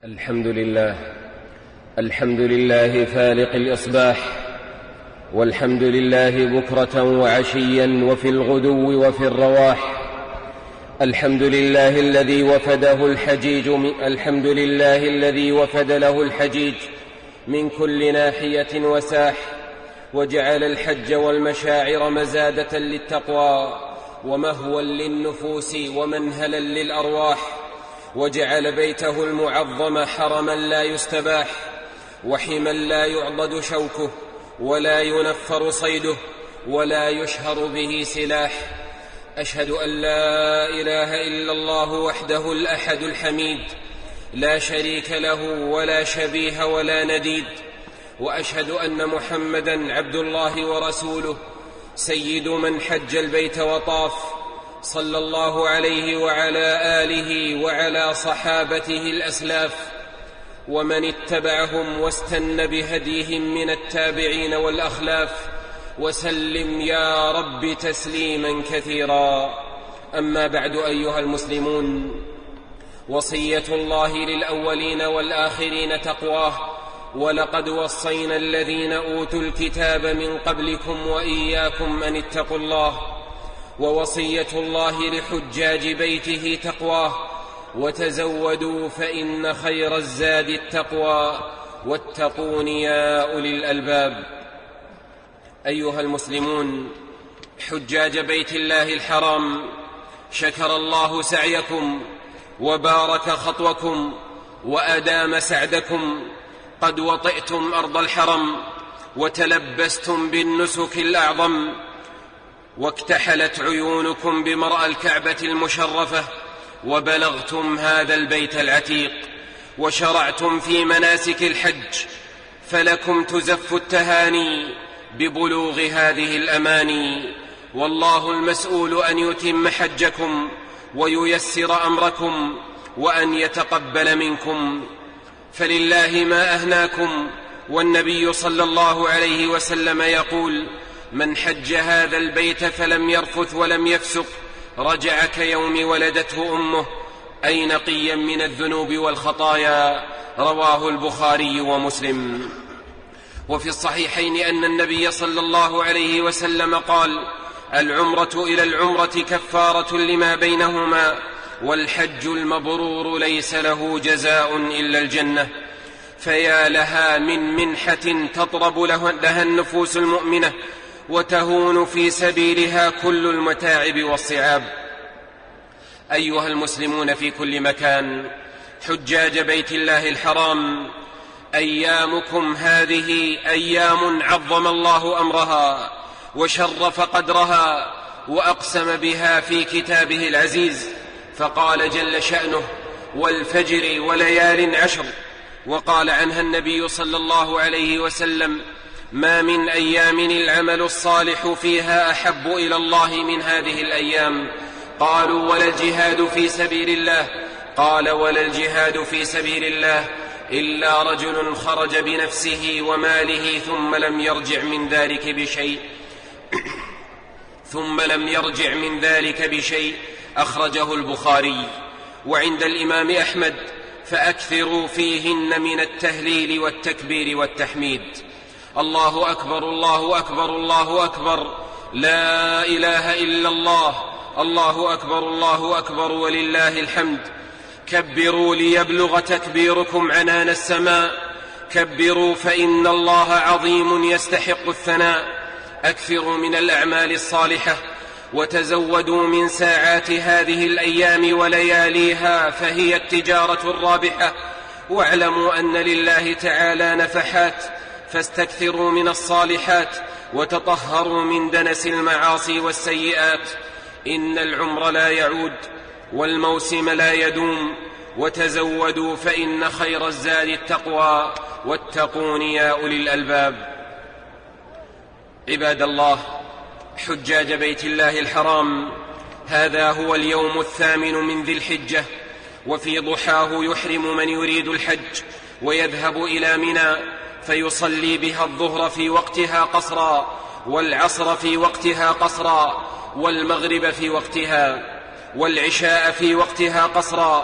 الحمد لله فالق الإصباح، والحمد لله بكرة وعشيا وفي الغدو وفي الرواح. الحمد لله الذي وفد له الحجيج من كل ناحية وساح، وجعل الحج والمشاعر مزادة للتقوى ومهوى للنفوس ومنهلا للأرواح، وجعل بيته المعظم حرما لا يستباح، وحما لا يعضد شوكه ولا ينفر صيده ولا يشهر به سلاح. أشهد أن لا إله إلا الله وحده الأحد الحميد، لا شريك له ولا شبيه ولا نديد، وأشهد أن محمدًا عبد الله ورسوله سيد من حج البيت وطاف، صلى الله عليه وعلى آله وعلى صحابته الأسلاف ومن اتبعهم واستنى بهديهم من التابعين والأخلاف، وسلم يا رب تسليما كثيرا. أما بعد، أيها المسلمون، وصية الله للأولين والآخرين تقواه، ولقد وصينا الذين أوتوا الكتاب من قبلكم وإياكم أن اتقوا الله. ووصية الله لحجاج بيته تقواه، وتزودوا فإن خير الزاد التقوى، واتقون يا أولي الألباب. أيها المسلمون، حجاج بيت الله الحرام، شكر الله سعيكم وبارك خطوكم وأدام سعدكم. قد وطئتم أرض الحرم وتلبستم بالنسك الأعظم، واكتحلت عيونكم بمرأى الكعبة المشرفة، وبلغتم هذا البيت العتيق، وشرعتم في مناسك الحج، فلكم تزف التهاني ببلوغ هذه الأماني. والله المسؤول أن يتم حجكم وييسر أمركم وأن يتقبل منكم، فلله ما أهناكم. والنبي صلى الله عليه وسلم يقول: من حج هذا البيت فلم يرفث ولم يفسق رجع كيوم ولدته أمه، أي نقيا من الذنوب والخطايا. رواه البخاري ومسلم. وفي الصحيحين أن النبي صلى الله عليه وسلم قال: العمرة إلى العمرة كفارة لما بينهما، والحج المبرور ليس له جزاء إلا الجنة. فيا لها من منحة تطرب لها النفوس المؤمنة، وتهون في سبيلها كل المتاعب والصعاب. أيها المسلمون في كل مكان، حجاج بيت الله الحرام، أيامكم هذه أيام عظم الله أمرها وشرف قدرها وأقسم بها في كتابه العزيز، فقال جل شأنه: والفجر وليال عشر. وقال عنها النبي صلى الله عليه وسلم: ما من أيام العمل الصالح فيها أحب إلى الله من هذه الأيام. قالوا: ولا الجهاد في سبيل الله؟ قال: ولا الجهاد في سبيل الله إلا رجل خرج بنفسه وماله ثم لم يرجع من ذلك بشيء. أخرجه البخاري. وعند الإمام أحمد: فأكثروا فيهن من التهليل والتكبير والتحميد. الله أكبر الله أكبر الله أكبر، لا إله إلا الله، الله أكبر الله أكبر ولله الحمد. كبروا ليبلغ تكبيركم عنان السماء، كبروا فإن الله عظيم يستحق الثناء. أكثروا من الأعمال الصالحة، وتزودوا من ساعات هذه الأيام ولياليها، فهي التجارة الرابحة. واعلموا أن لله تعالى نفحات، فاستكثروا من الصالحات، وتطهروا من دنس المعاصي والسيئات. إن العمر لا يعود والموسم لا يدوم، وتزودوا فإن خير الزاد التقوى، واتقون يا أولي الألباب. عباد الله، حجاج بيت الله الحرام، هذا هو اليوم 8 من ذي الحجة، وفي ضحاه يحرم من يريد الحج ويذهب إلى منى، فيصلي بها الظهر في وقتها قصرا، والعصر في وقتها قصرا، والمغرب في وقتها، والعشاء في وقتها قصرا،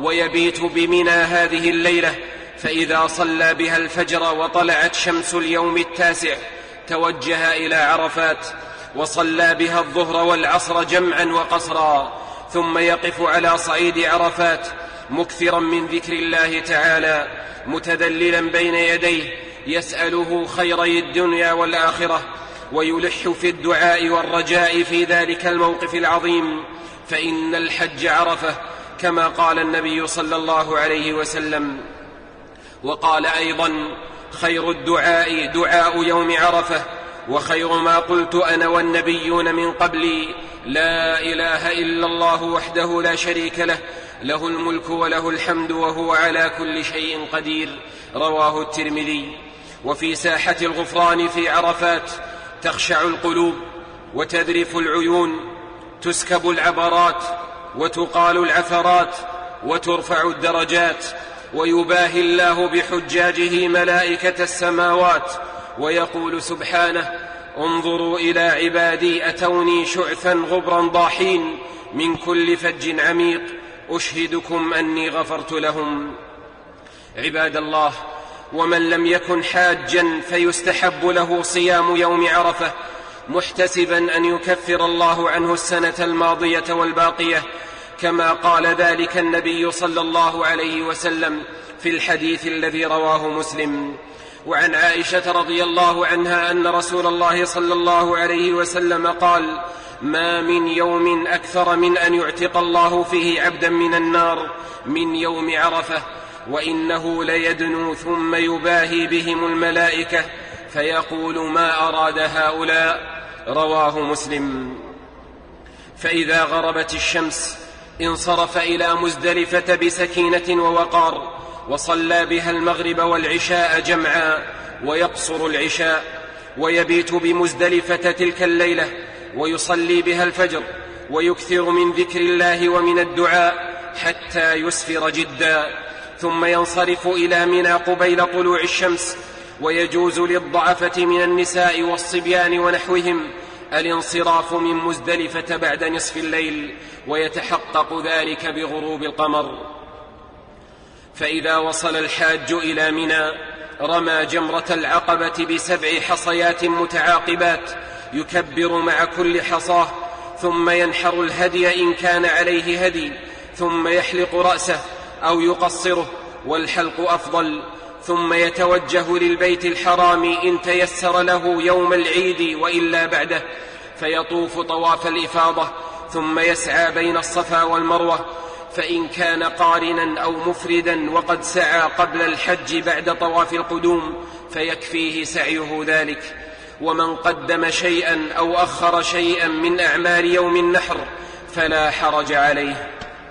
ويبيت بمنى هذه الليلة، فإذا صلى بها الفجر وطلعت شمس اليوم 9 توجه إلى عرفات وصلى بها الظهر والعصر جمعا وقصرا، ثم يقف على صعيد عرفات مكثرا من ذكر الله تعالى متذللا بين يديه يسأله خيري الدنيا والآخرة، ويلح في الدعاء والرجاء في ذلك الموقف العظيم، فإن الحج عرفة كما قال النبي صلى الله عليه وسلم. وقال أيضا: خير الدعاء دعاء يوم عرفة، وخير ما قلت أنا والنبيون من قبلي لا إله إلا الله وحده لا شريك له، له الملك وله الحمد وهو على كل شيء قدير. رواه الترمذي. وفي ساحة الغفران في عرفات تخشع القلوب وتذرف العيون، تسكب العبرات وتقال العثرات وترفع الدرجات، ويباهي الله بحجاجه ملائكة السماوات ويقول سبحانه: انظروا إلى عبادي أتوني شعثا غبرا ضاحين من كل فج عميق أشهدكم أني غفرت لهم. عباد الله، ومن لم يكن حاجا فيستحب له صيام يوم عرفة محتسبا أن يكفر الله عنه السنة الماضية والباقية، كما قال ذلك النبي صلى الله عليه وسلم في الحديث الذي رواه مسلم. وعن عائشة رضي الله عنها أن رسول الله صلى الله عليه وسلم قال: ما من يوم أكثر من أن يعتق الله فيه عبدا من النار من يوم عرفة، وإنه ليدنو ثم يباهي بهم الملائكة فيقول: ما أراد هؤلاء. رواه مسلم. فإذا غربت الشمس انصرف إلى مزدلفة بسكينة ووقار، وصلى بها المغرب والعشاء جمعا ويقصر العشاء، ويبيت بمزدلفة تلك الليلة ويصلي بها الفجر، ويكثر من ذكر الله ومن الدعاء حتى يسفر جدا، ثم ينصرف إلى منى قبيل طلوع الشمس. ويجوز للضعفة من النساء والصبيان ونحوهم الانصراف من مزدلفة بعد نصف الليل، ويتحقق ذلك بغروب القمر. فإذا وصل الحاج إلى منى رمى جمرة العقبة ب7 حصيات متعاقبات يكبر مع كل حصاه، ثم ينحر الهدي إن كان عليه هدي، ثم يحلق رأسه أو يقصره، والحلق أفضل، ثم يتوجه للبيت الحرام إن تيسر له يوم العيد وإلا بعده، فيطوف طواف الإفاضة، ثم يسعى بين الصفا والمروة، فإن كان قارنا أو مفردا وقد سعى قبل الحج بعد طواف القدوم فيكفيه سعيه ذلك. ومن قدم شيئا أو أخر شيئا من أعمال يوم النحر فلا حرج عليه.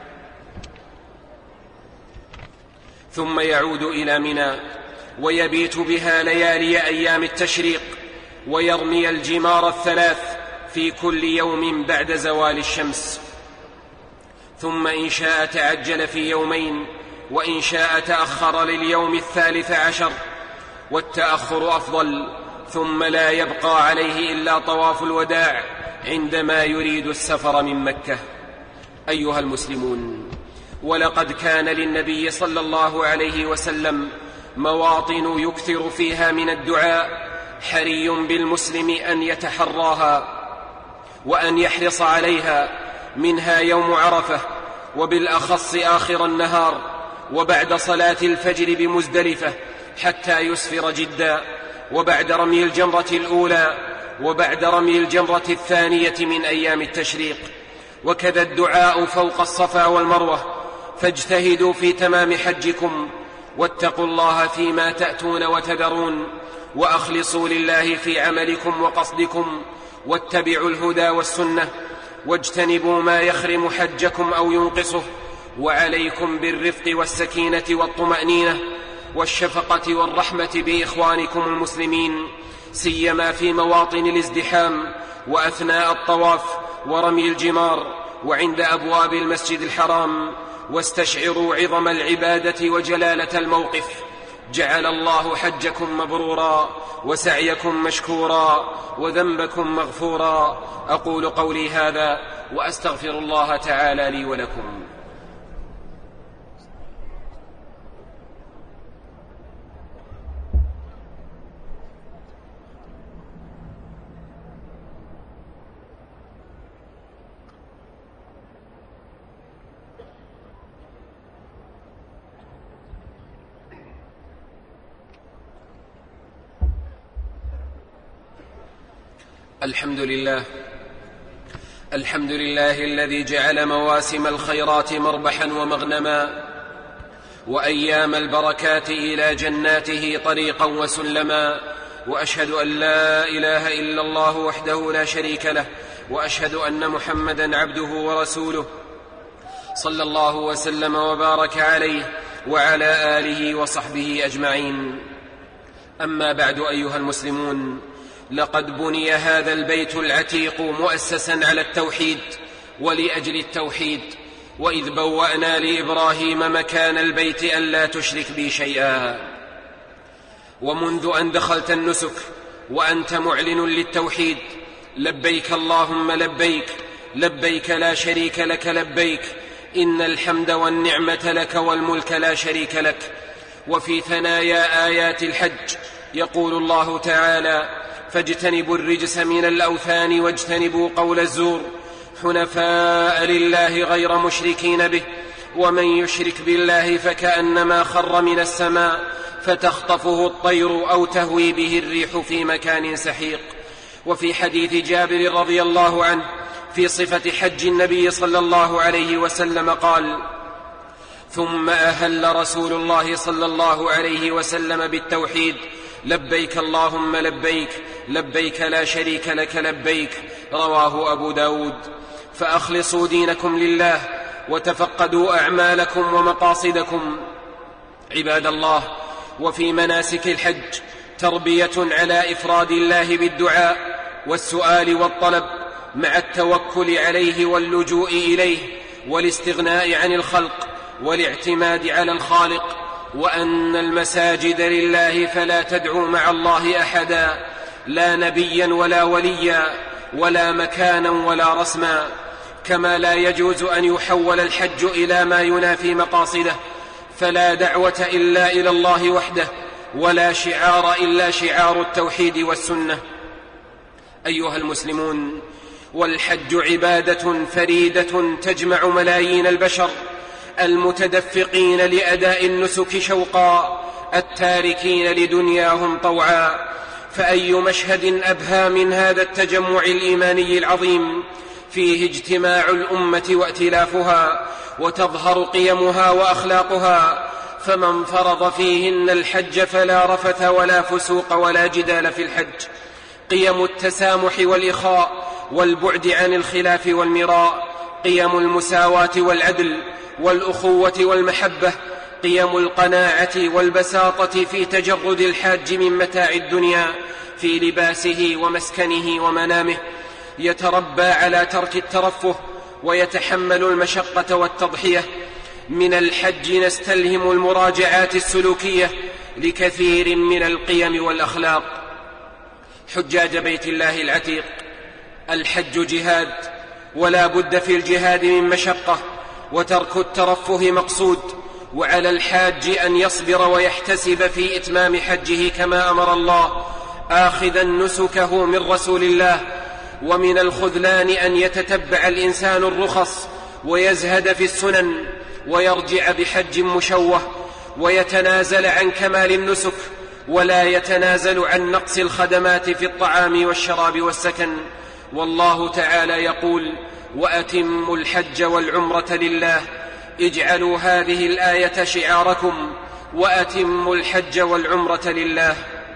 ثم يعود إلى منى ويبيت بها ليالي أيام التشريق، ويرمي الجمار 3 في كل يوم بعد زوال الشمس، ثم إن شاء تعجل في يومين، وإن شاء تأخر لليوم 13، والتأخر أفضل، ثم لا يبقى عليه إلا طواف الوداع عندما يريد السفر من مكة. أيها المسلمون، ولقد كان للنبي صلى الله عليه وسلم مواطن يكثر فيها من الدعاء، حري بالمسلم أن يتحراها وأن يحرص عليها، منها يوم عرفة، وبالأخص آخر النهار وبعد صلاة الفجر بمزدلفة حتى يسفر جدا، وبعد رمي الجمرة الأولى، وبعد رمي الجمرة الثانية من أيام التشريق، وكذا الدعاء فوق الصفا والمروة. فاجتهدوا في تمام حجكم، واتقوا الله فيما تأتون وتذرون، وأخلصوا لله في عملكم وقصدكم، واتبعوا الهدى والسنة، واجتنبوا ما يخرم حجكم أو ينقصه، وعليكم بالرفق والسكينة والطمأنينة والشفقة والرحمة بإخوانكم المسلمين، سيما في مواطن الازدحام وأثناء الطواف ورمي الجمار وعند أبواب المسجد الحرام، واستشعروا عظم العبادة وجلالة الموقف. جعل الله حجكم مبرورا وسعيكم مشكورا وذنبكم مغفورا. أقول قولي هذا وأستغفر الله تعالى لي ولكم. الحمد لله الذي جعل مواسم الخيرات مربحا ومغنما، وأيام البركات إلى جناته طريقا وسلما، وأشهد أن لا إله إلا الله وحده لا شريك له، وأشهد أن محمدا عبده ورسوله صلى الله وسلم وبارك عليه وعلى آله وصحبه أجمعين. أما بعد، أيها المسلمون، لقد بني هذا البيت العتيق مؤسسا على التوحيد ولأجل التوحيد، وإذ بوأنا لإبراهيم مكان البيت ألا تشرك بي شيئا. ومنذ أن دخلت النسك وأنت معلن للتوحيد، لبيك اللهم لبيك، لبيك لا شريك لك لبيك، إن الحمد والنعمة لك والملك لا شريك لك. وفي ثنايا آيات الحج يقول الله تعالى: فاجتنبوا الرجس من الأوثان واجتنبوا قول الزور حنفاء لله غير مشركين به، ومن يشرك بالله فكأنما خر من السماء فتخطفه الطير أو تهوي به الريح في مكان سحيق. وفي حديث جابر رضي الله عنه في صفة حج النبي صلى الله عليه وسلم قال: ثم أهل رسول الله صلى الله عليه وسلم بالتوحيد: لبيك اللهم لبيك، لبيك لا شريك لك لبيك. رواه أبو داود. فأخلصوا دينكم لله وتفقدوا أعمالكم ومقاصدكم. عباد الله، وفي مناسك الحج تربية على إفراد الله بالدعاء والسؤال والطلب، مع التوكل عليه واللجوء إليه والاستغناء عن الخلق والاعتماد على الخالق، وأن المساجد لله فلا تدعوا مع الله أحدا، لا نبيا ولا وليا ولا مكانا ولا رسما. كما لا يجوز أن يحول الحج إلى ما ينافي مقاصده، فلا دعوة إلا إلى الله وحده، ولا شعار إلا شعار التوحيد والسنة. أيها المسلمون، والحج عبادة فريدة تجمع ملايين البشر المتدفقين لأداء النسك شوقا، التاركين لدنياهم طوعا. فأي مشهد أبهى من هذا التجمع الإيماني العظيم، فيه اجتماع الأمة وائتلافها، وتظهر قيمها وأخلاقها. فمن فرض فيهن الحج فلا رفث ولا فسوق ولا جدال في الحج. قيم التسامح والإخاء والبعد عن الخلاف والمراء، قيم المساواة والعدل والأخوة والمحبة، قيم القناعة والبساطة في تجرد الحاج من متاع الدنيا في لباسه ومسكنه ومنامه. يتربى على ترك الترفه ويتحمل المشقة والتضحية. من الحج نستلهم المراجعات السلوكية لكثير من القيم والأخلاق. حجاج بيت الله العتيق، الحج جهاد، ولا بد في الجهاد من مشقة، وترك الترفه مقصود. وعلى الحاج أن يصبر ويحتسب في إتمام حجه كما أمر الله، آخذا نسكه من رسول الله. ومن الخذلان أن يتتبع الإنسان الرخص ويزهد في السنن، ويرجع بحج مشوه، ويتنازل عن كمال النسك، ولا يتنازل عن نقص الخدمات في الطعام والشراب والسكن. والله تعالى يقول: وأتموا الحج والعمرة لله. اجعلوا هذه الآية شعاركم: وأتموا الحج والعمرة لله.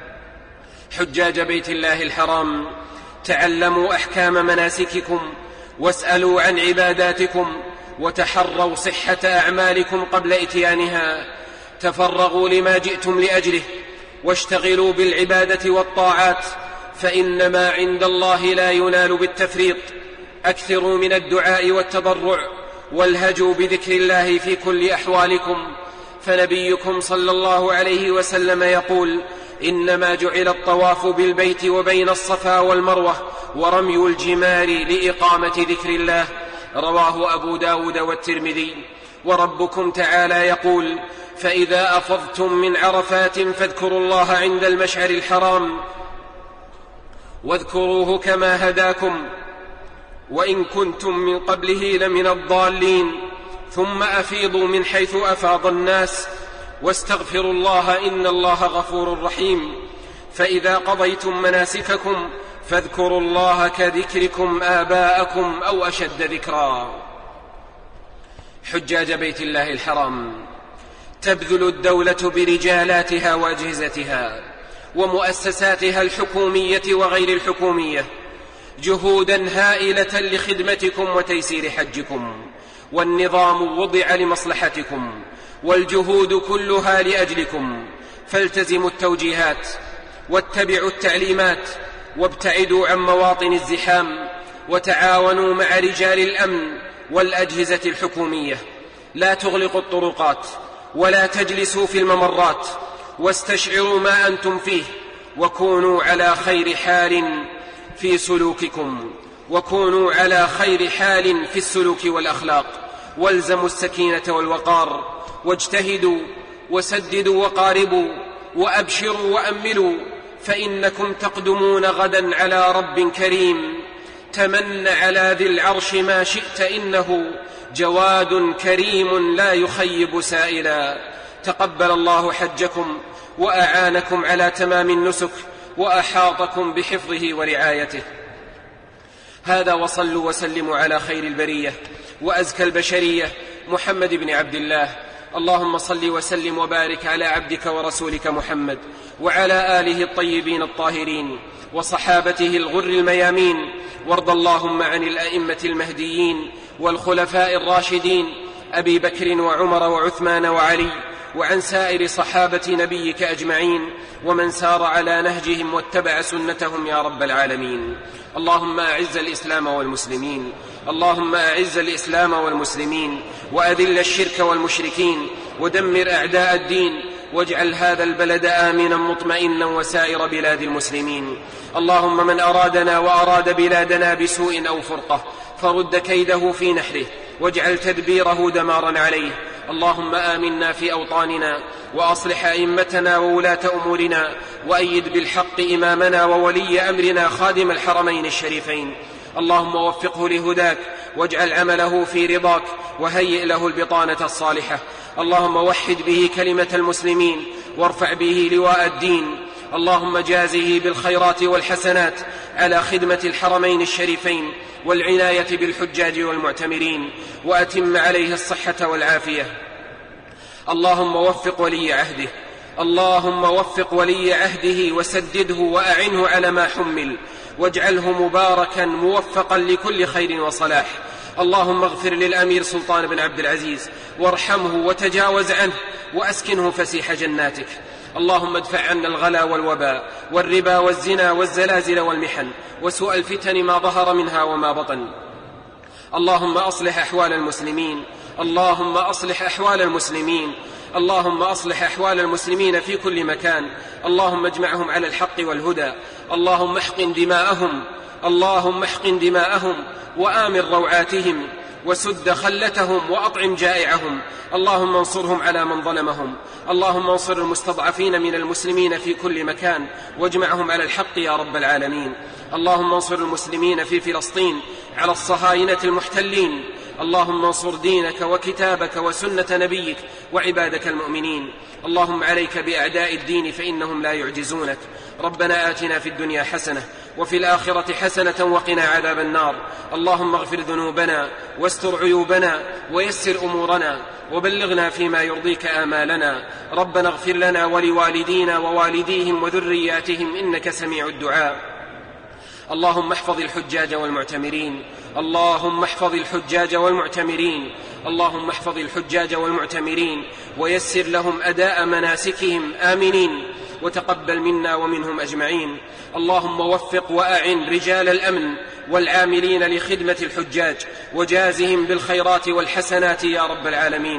حجاج بيت الله الحرام، تعلموا أحكام مناسككم، واسألوا عن عباداتكم، وتحروا صحة أعمالكم قبل إتيانها. تفرغوا لما جئتم لأجله، واشتغلوا بالعبادة والطاعات، فإن ما عند الله لا ينال بالتفريط. أكثروا من الدعاء والتضرع، والهجوا بذكر الله في كل أحوالكم. فنبيكم صلى الله عليه وسلم يقول: إنما جعل الطواف بالبيت وبين الصفا والمروة ورمي الجمار لإقامة ذكر الله. رواه أبو داود والترمذي. وربكم تعالى يقول: فإذا أفضتم من عرفات فاذكروا الله عند المشعر الحرام واذكروه كما هداكم وإن كنتم من قبله لمن الضالين، ثم أفيضوا من حيث أفاض الناس واستغفروا الله إن الله غفور رحيم. فإذا قضيتم مناسككم فاذكروا الله كذكركم آباءكم أو أشد ذكرا. حجاج بيت الله الحرام تبذل الدولة برجالاتها وأجهزتها ومؤسساتها الحكومية وغير الحكومية جهودا هائلة لخدمتكم وتيسير حجكم، والنظام وضع لمصلحتكم والجهود كلها لأجلكم، فالتزموا التوجيهات واتبعوا التعليمات وابتعدوا عن مواطن الزحام، وتعاونوا مع رجال الأمن والأجهزة الحكومية. لا تغلقوا الطرقات ولا تجلسوا في الممرات، واستشعروا ما أنتم فيه، وكونوا على خير حال في سلوككم، وكونوا على خير حال في السلوك والأخلاق. والزموا السكينة والوقار، واجتهدوا وسددوا وقاربوا، وأبشروا وأملوا، فإنكم تقدمون غدا على رب كريم. تمن على ذي العرش ما شئت، إنه جواد كريم لا يخيب سائلا. تقبل الله حجكم وأعانكم على تمام النسك، وأحاطكم بحفظه ورعايته. هذا، وصلوا وسلموا على خير البرية وأزكى البشرية محمد بن عبد الله. اللهم صل وسلم وبارك على عبدك ورسولك محمد وعلى آله الطيبين الطاهرين وصحابته الغر الميامين. وارض اللهم عن الأئمة المهديين والخلفاء الراشدين أبي بكر وعمر وعثمان وعلي، وعن سائر صحابة نبيك أجمعين، ومن سار على نهجهم واتبع سنتهم يا رب العالمين. اللهم أعز الإسلام والمسلمين، اللهم أعز الإسلام والمسلمين، وأذل الشرك والمشركين، ودمر أعداء الدين، واجعل هذا البلد آمنا مطمئنا وسائر بلاد المسلمين. اللهم من أرادنا وأراد بلادنا بسوء أو فرقة فرد كيده في نحره، واجعل تدبيره دمارا عليه. اللهم آمنا في أوطاننا، وأصلح أئمتنا وولاة أمورنا، وأيد بالحق إمامنا وولي أمرنا خادم الحرمين الشريفين. اللهم وفقه لهداك، واجعل عمله في رضاك، وهيئ له البطانة الصالحة. اللهم وحد به كلمة المسلمين، وارفع به لواء الدين. اللهم جازه بالخيرات والحسنات على خدمة الحرمين الشريفين والعناية بالحجاج والمعتمرين، وأتم عليه الصحة والعافية. اللهم وفق ولي عهده، اللهم وفق ولي عهده وسدده وأعنه على ما حمل، واجعله مباركا موفقا لكل خير وصلاح. اللهم اغفر للأمير سلطان بن عبد العزيز، وارحمه وتجاوز عنه، وأسكنه فسيح جناتك. اللهم ادفع عنا الغلا والوباء والربا والزنا والزلازل والمحن وسوء الفتن ما ظهر منها وما بطن. اللهم أصلح أحوال المسلمين، اللهم أصلح أحوال المسلمين، اللهم أصلح أحوال المسلمين في كل مكان. اللهم اجمعهم على الحق والهدى. اللهم احقن دماءهم، اللهم احقن دماءهم وآمن روعاتهم، وسد خلتهم وأطعم جائعهم. اللهم انصرهم على من ظلمهم. اللهم انصر المستضعفين من المسلمين في كل مكان، واجمعهم على الحق يا رب العالمين. اللهم انصر المسلمين في فلسطين على الصهاينة المحتلين. اللهم انصر دينك وكتابك وسنة نبيك وعبادك المؤمنين. اللهم عليك بأعداء الدين فإنهم لا يعجزونك. ربنا آتنا في الدنيا حسنة وفي الآخرة حسنة وقنا عذاب النار. اللهم اغفر ذنوبنا واستر عيوبنا ويسر أمورنا، وبلغنا فيما يرضيك آمالنا. ربنا اغفر لنا ولوالدينا ووالديهم وذرياتهم إنك سميع الدعاء. اللهم احفظ الحجاج والمعتمرين، اللهم احفظ الحجاج والمعتمرين، اللهم احفظ الحجاج والمعتمرين، ويسر لهم أداء مناسكهم آمنين، وتقبل منا ومنهم أجمعين. اللهم وفق وأعن رجال الأمن والعاملين لخدمة الحجاج، وجازهم بالخيرات والحسنات يا رب العالمين.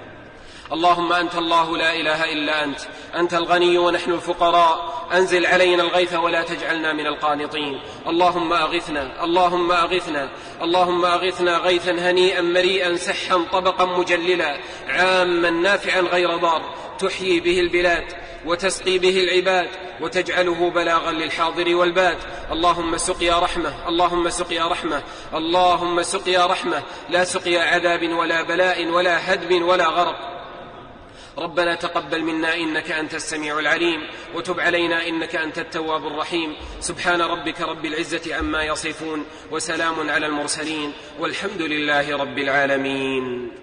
اللهم أنت الله لا إله إلا أنت، أنت الغني ونحن الفقراء، أنزل علينا الغيث ولا تجعلنا من القانطين. اللهم أغثنا، اللهم أغثنا، اللهم أغثنا غيثا هنيئا مريئا سحا طبقا مجللا عاما نافعا غير ضار، تحيي به البلاد وتسقي به العباد، وتجعله بلاغا للحاضر والباد. اللهم سقيا رحمة، اللهم سقيا رحمة، اللهم سقيا رحمة، لا سقيا عذاب ولا بلاء ولا هدم ولا غرق. ربنا تقبل منا إنك أنت السميع العليم، وتب علينا إنك أنت التواب الرحيم. سبحان ربك رب العزة عما يصفون، وسلام على المرسلين، والحمد لله رب العالمين.